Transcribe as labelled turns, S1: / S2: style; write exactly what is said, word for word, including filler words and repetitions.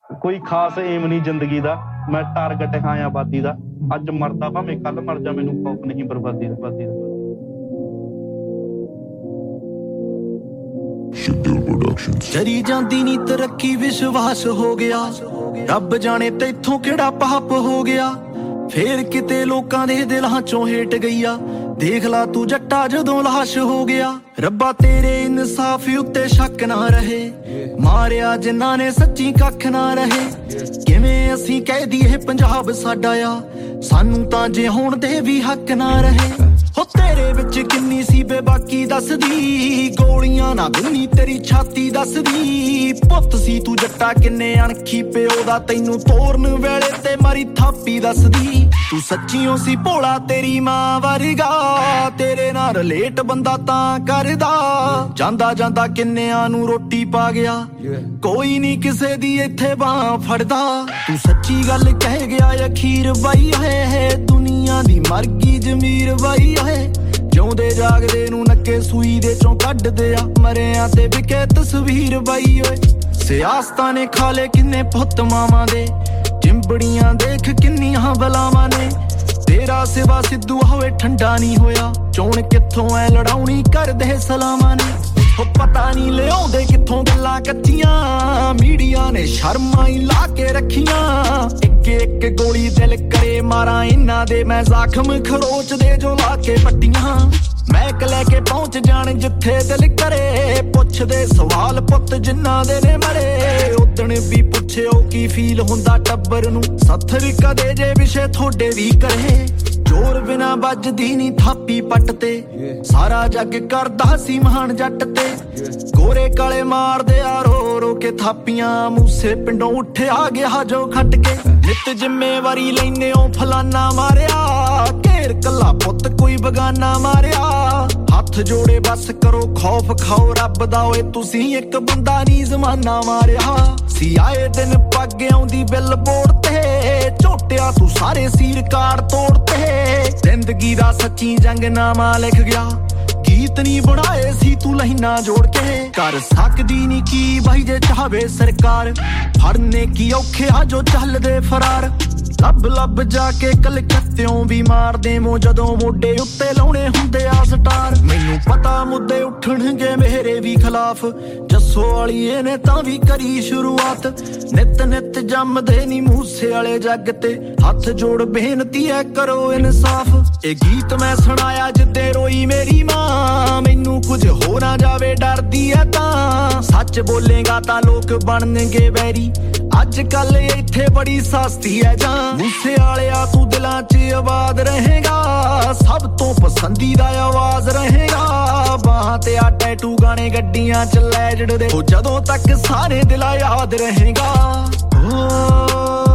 S1: ਕੋਈ ਖਾਸ ਏਮ ਨਹੀਂ ਜ਼ਿੰਦਗੀ ਦਾ, ਮੈਂ ਟਾਰਗੇਟ ਹਾਂ ਆਬਾਦੀ ਦਾ। ਅੱਜ ਮਰਦਾ ਭਾਵੇਂ ਕੱਲ ਮਰ ਜਾ, ਮੈਨੂੰ ਖੌਫ ਨਹੀਂ ਬਰਬਾਦੀ ਦਾ ਬਾਦੀ ਦਾ।
S2: ਚਰੀ ਜਾਂਦੀ ਨੀ ਤਰੱਕੀ ਵਿਸ਼ਵਾਸ ਹੋ ਗਿਆ, ਰੱਬ ਜਾਣੇ ਤੈਥੋਂ ਕਿਹੜਾ ਪਾਪ ਹੋ ਗਿਆ। ਫੇਰ ਕਿਤੇ ਲੋਕਾਂ ਦੇ ਦਿਲਾਂ ਚੋਂ ਹੇਟ ਗਈ ਆ, ਦੇਖ ਲਾ ਤੂੰ ਜੱਟਾ ਜਦੋਂ ਲਾਸ਼ ਹੋ ਗਿਆ। ਰੱਬਾ ਤੇਰੇ ਇਨਸਾਫ ਉੱਤੇ ਸ਼ੱਕ ਨਾ ਰਹੇ, ਮਾਰਿਆ ਜਿਨ੍ਹਾਂ ਨੇ ਸੱਚੀ ਕੱਖ ਨਾ ਰਹੇ। ਕਿਵੇਂ ਅਸੀਂ ਕਹਿ ਦਈਏ ਪੰਜਾਬ ਸਾਡਾ ਆ, ਸਾਨੂੰ ਤਾਂ ਜਿਉਣ ਦੇ ਵੀ ਹੱਕ ਨਾ ਰਹੇ। ਹੋ ਤੇਰੇ ਵਿੱਚ ਕਿੰਨੀ ਸੀ ਬੇਬਾਕੀ ਦੱਸਦੀ, ਗੋਲੀਆਂ ਨਾ ਦੁਨੀ ਤੇਰੀ ਛਾਤੀ ਦੱਸਦੀ। ਪੁੱਤ ਸੀ ਤੂੰ ਜੱਟਾ ਕਿੰਨੇ ਅਣਖੀ ਪਿਓ ਦਾ, ਤੈਨੂੰ ਤੋਰਨ ਵੇਲੇ ਤੇ ਮਾਰੀ ਥਾਪੀ ਦੱਸਦੀ। ਤੂੰ ਸੱਚੀਓ ਸੀ ਭੋਲਾ ਤੇਰੀ ਮਾਂ ਵਰਗਾ, ਤੇਰੇ ਨਾਲ ਰਿਲੇਟ ਬੰਦਾ ਤਾਂ ਕਰਦਾ। ਜਾਂਦਾ ਜਾਂਦਾ ਕਿੰਨਿਆਂ ਨੂੰ ਰੋਟੀ ਪਾ ਗਿਆ, ਕੋਈ ਨੀ ਕਿਸੇ ਦੀ ਇੱਥੇ ਬਾਂਹ ਫੜਦਾ। ਤੂੰ ਸੱਚੀ ਗੱਲ ਕਹਿ ਗਿਆ ਅਖੀਰ ਬਾਈ ਹੈ, ਦੁਨੀਆ ਦੀ ਮਰ ਗਈ ਜ਼ਮੀਰ ਬਾਈ ਹੈ। ਜਿਉਂਦੇ ਜਾਗਦੇ ਨੂੰ ਨੱਕੇ ਸੂਈ ਦੇ ਚੋਂ ਕੱਢਦੇ ਆ, ਮਰਿਆਂ ਤੇ ਵਿਕੇ ਤਸਵੀਰ ਬਾਈ ਓਏ। ਸਿਆਸਤਾਂ ਨੇ ਖਾਲੇ ਕਿੰਨੇ ਪੁੱਤ ਮਾਵਾਂ ਦੇ, ਚਿੰਬੜੀਆਂ ਦੇਖ ਕਿੰਨੀਆਂ ਬਲਾਵਾਂ ਨੇ। ਤੇਰਾ ਸਿਵਾ ਸਿੱਧੂ ਹੋਵੇ ਠੰਡਾ ਨਹੀਂ ਹੋਇਆ, ਚੋਣ ਕਿੱਥੋਂ ਐ ਲੜਾਉਣੀ ਕਰਦੇ ਸਲਾਮਾਂ ਨੇ। ਉਹ ਪਤਾ ਨਹੀਂ ਲਿਆਉਂਦੇ ਕਿੱਥੋਂ ਗੱਲਾਂ ਕੱਚੀਆਂ, ਮੀਡੀਆ ਨੇ ਸ਼ਰਮਾਂ ਹੀ ਲਾ ਕੇ ਰੱਖੀਆਂ। ਇੱਕ ਇੱਕ ਗੋਲੀ ਦਿਲ ਕਰੇ ਮਾਰਾਂ ਇਹਨਾਂ ਦੇ, ਮੈਂ ਜ਼ਖਮ ਖਰੋਚ ਦੇ ਜੋ ਲਾ ਕੇ ਪੱਟੀਆਂ। ਮੈਕ ਲੈ ਕੇ ਪਹੁੰਚ ਜਾਣ ਜਿੱਥੇ ਦਿਲ ਕਰੇ, ਪੁੱਛਦੇ ਸਵਾਲ ਪੁੱਤ ਜਿਨ੍ਹਾਂ ਦੇ ਨੇ ਮਰੇ। ਉਦਣ ਵੀ ਪੁੱਛਿਓ ਕੀ ਫੀਲ ਹੁੰਦਾ ਟੱਬਰ ਨੂੰ, ਸੱਥਰ ਕਦੇ ਜੇ ਵਿਸ਼ੇ ਥੋੜੇ ਵੀ ਕਰੇ। ਜ਼ੋਰ ਬਿਨਾ ਵੱਜਦੀ ਨੀ ਥਾਪੀ ਪੱਟ ਤੇ, ਸਾਰਾ ਜੱਗ ਕਰਦਾ ਸੀ ਮਹਾਨ ਜੱਟ ਤੇ। ਗੋਰੇ ਕਾਲੇ ਮਾਰਦੇ ਆ ਰੋ ਰੋ ਕੇ ਥਾਪੀਆਂ, ਮੂਸੇ ਪਿੰਡੋਂ ਉੱਠਿਆ ਗਿਆ ਜੋ ਖੱਟ ਕੇ। ਨਿੱਤ ਜ਼ਿੰਮੇਵਾਰੀ ਲੈਨੇ ਓ ਫਲਾਨਾ ਮਾਰਿਆ, ਘੇਰ ਕੱਲਾ ਪੁੱਤ ਕੋਈ ਬਗਾਨਾ ਮਾਰਿਆ। ਹੱਥ ਜੋੜੇ ਬਸ ਕਰੋ ਖੌਫ ਖਾਓ ਰੱਬ ਦਾ, ਓਏ ਤੁਸੀਂ ਇੱਕ ਬੰਦਾ ਨੀ ਜ਼ਮਾਨਾ ਮਾਰਿਆ। ਸੀ ਆਏ ਦਿਨ ਪੱਗ ਆਉਂਦੀ ਬਿੱਲ ਬੋਰਡ ਤੇ, ਝੋਟਿਆ ਤੂੰ ਸਾਰੇ ਸੀ ਰਿਕਾਰਡ ਤੋੜਤੇ। ਜ਼ਿੰਦਗੀ ਦਾ ਸੱਚੀ ਜੰਗਨਾਮਾ ਲਿਖ ਗਿਆ, ਗੀਤ ਨੀ ਬਣਾਏ ਸੀ ਤੂੰ ਲਾਈਨਾਂ ਜੋੜ ਕੇ। ਕਰ ਸਕਦੀ ਨੀ ਕੀ ਬਾਈ ਜੇ ਚਾਹਵੇ ਸਰਕਾਰ, ਫੜਨੇ ਕੀ ਔਖੇ ਆ ਜੋ ਚੱਲਦੇ ਫਰਾਰ। ਲੱਭ ਲੱਭ ਜਾ ਕੇ ਕਲਕੱਤਿਓਂ ਵੀ ਮਾਰ ਦੇਵੋ, ਜਦੋਂ ਮੋਢੇ ਉੱਤੇ ਲਾਉਣੇ ਹੁੰਦੇ ਆ ਸਟਾਰ। ਮੈਨੂੰ ਪਤਾ ਮੁੱਦੇ ਉੱਠਣਗੇ ਮੇਰੇ ਵੀ ਖਿਲਾਫ, ਜੱਸੋ ਵਾਲੀਏ ਨੇ ਤਾਂ ਵੀ ਕਰੀ ਸ਼ੁਰੂਆਤ। ਨਿੱਤ ਨਿੱਤ ਜੰਮਦੇ ਨੀ ਮੂਸੇ ਵਾਲੇ ਜੱਗ ਤੇ, ਹੱਥ ਜੋੜ ਬੇਨਤੀ ਐ ਕਰੋ ਇਨਸਾਫ। ਇਹ ਗੀਤ ਮੈਂ ਸੁਣਾਇਆ ਜਿੱਦੇ ਰੋਈ ਮੇਰੀ ਮਾਂ, ਮੈਨੂੰ ਕੁਝ ਹੋ ਨਾ ਜਾਵੇ ਡਰਦੀ ਐ ਤਾਂ। ਸੱਚ ਬੋਲੇਗਾ ਤਾਂ ਲੋਕ ਬਣਨਗੇ ਵੈਰੀ, ਅੱਜ ਕੱਲ ਇੱਥੇ ਬੜੀ ਸਸਤੀ ਐ ਜਾਂ। ਮੂਸੇ ਵਾਲਿਆ ਤੂੰ ਦਿਲਾਂ 'ਚ ਆਬਾਦ ਰਹੇਗਾ, ਸਭ ਤੋਂ ਪਸੰਦੀਦਾ ਆਵਾਜ਼ ਰਹੇਗਾ। ਬਾਹਾਂ ਤੇ ਆ ਟੈਟੂ ਗਾਣੇ ਗੱਡੀਆਂ 'ਚ ਲੈਜਡ ਦੇ, ਉਹ ਜਦੋਂ ਤੱਕ ਸਾਰੇ ਦਿਲਾਂ ਯਾਦ ਰਹੇਗਾ।